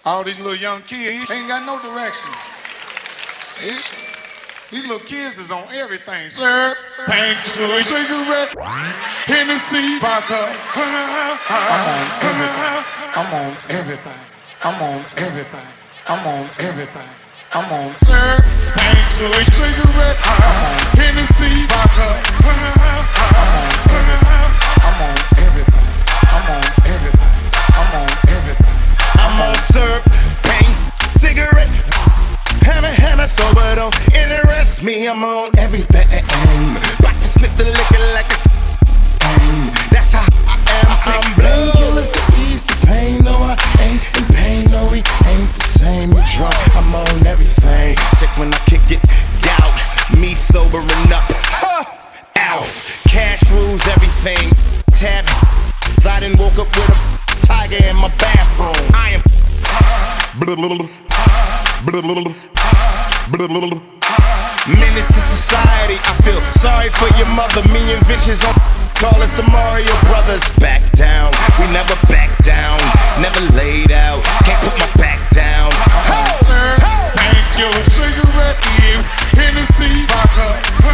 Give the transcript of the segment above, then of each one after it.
All these little young kids ain't got no direction. These little kids is on everything. Syrup, paint, cigarette, Hennessy, vodka. I'm on everything. I'm on everything. I'm on everything. I'm on syrup, paint, cigarette, Hennessy, vodka. I'm on everything. I'm on everything. I'm on everything. I'm on syrup, paint, cigarette, hammer, sober don't interest me. I'm on everything. About to slip the liquor like it's that's how I am. I'm painkillers to ease the pain. No, I ain't in pain. No, we ain't the same. You drunk, I'm on everything. Sick when I kick it, gout. Me sobering up, out. Cash rules everything. Tab. I done woke up with a tiger in my bathroom. I am menace to society. I feel sorry for your mother. Me and Vicious on call us the Mario Brothers. Back down, we never back down. Never laid out, can't put my back down. Painkiller, cigarette, Hennessy, vodka.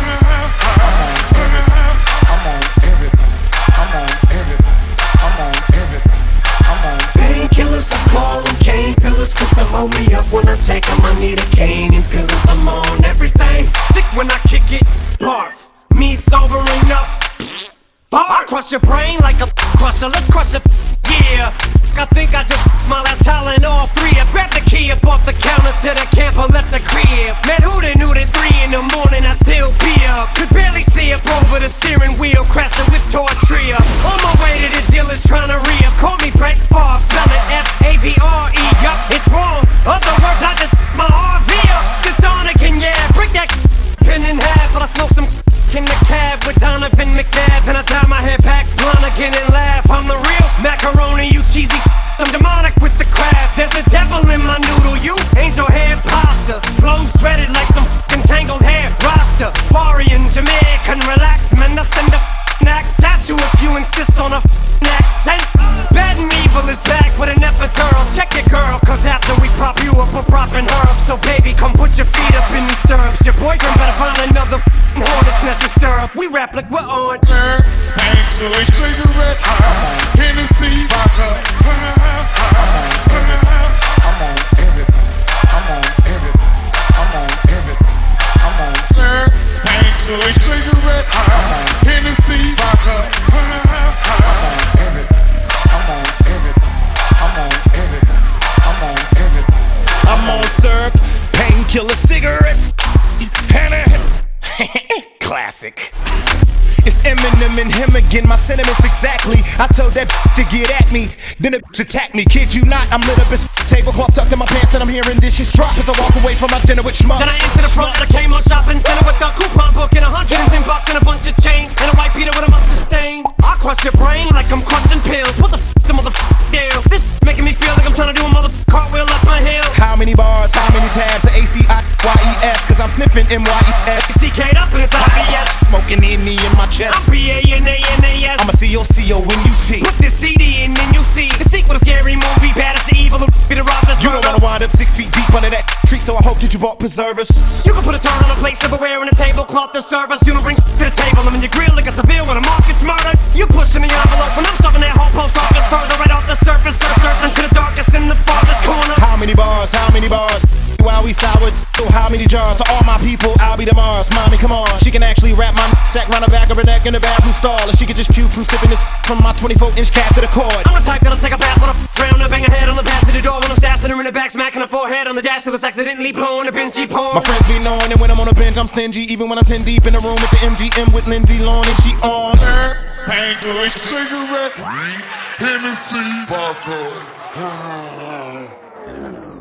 I'm on everything. I'm on everything. I'm on everything. I'm on painkillers, I call them cane pillars, cause they hold me up when I take them. I need a cane and pillars, I'm on everything. Sick when I kick it, barf. Me sobering up. I crush your brain like a crusher, let's crush it, yeah. I think I just my last talent, all three. I grabbed the key up off the counter to the camper, left the crib. Man, who knew that 3 in the morning I'd still be up. Could barely see up over the steering wheel, crashing with Tortria. On my way to the dealers trying to re-up. Call me Brett Favre, spell it F-A-V-R-E. Yup, it's wrong. Other words, I just my RV up. Titanic and yeah, break that pin in half while I smoke some in the cab with Donovan McNabb. And I tie my hair back, blonde again and laugh. I'm the real macaroni, you cheesy. I'm demonic with the craft. There's a devil in my noodle, you angel hair pasta. Flows dreaded like some tangled hair roster. Farian, Jamaican, relax, man. I send a accent to if you insist on a accent. Bad and evil is back with an epidural. Check it, girl, cause after we prop you up, we're propping her up. So baby, come put your feet up in these stirrups. Your boyfriend better find another hornet's nest to stir up. We rap like we're on painkiller, cigarette, Hennessy, vodka. I'm on everything. I'm on everything. I'm on everything. I'm on painkiller, cigarette, Hennessy, vodka. I'm on everything. I'm on everything. I'm on everything. I'm on everything. I'm on syrup, painkiller, cigarettes, classic. It's Eminem and him again, my sentiments exactly. I told that to get at me, then it attack me. Kid you not, I'm lit up as tablecloth tucked in my pants, and I'm hearing dishes drop as I walk away from my dinner with schmucks. Then I enter the front of the Kmart shopping center with a coupon book and $110 and a bunch of chains and a white Peter with a mustard stain. I crush your brain like I'm crushing pills. What the f***'s a motherfucking deal? This making me feel like I'm trying to do a cartwheel up my hill. How many bars, how many tabs, ACIYES, cause I'm sniffing MYES. CK'd up and it's IBS. Smoking NE in my chest. I'm PANANAS. I'm a COCONUT. Put this CD in and you'll see the sequel to Scary Movie. Bad as the evil who be the rob this. You don't wanna wind up 6 feet deep under that creek, so I hope that you bought preservers. You can put a turn on a plate, silverware, and a tablecloth to serve us. You don't bring to the table, I'm in your grill like a Seville when a market's murdered. You pushing the envelope when I'm shoving that whole post office further right off the surface. Surfing to the darkest in the farthest corner. How many bars? How many bars? While we sour, how many jars? To all my people, I'll be the Mars. Mommy, come on. She can actually wrap my sack round the back of her neck in the bathroom stall. And she can just puke from sipping this from my 24-inch cap to the cord. I'm the type that'll take a bath on a round and bang her head on the pass to the door when I'm stashing her in the back, smacking her forehead on the dash till it's accidentally blowing a binge porn. My friends be knowing that when I'm on a bench, I'm stingy. Even when I'm 10 deep in the room with the MGM with Lindsay Lohan and she on. Painkiller, cigarette, Hennessy, vodka.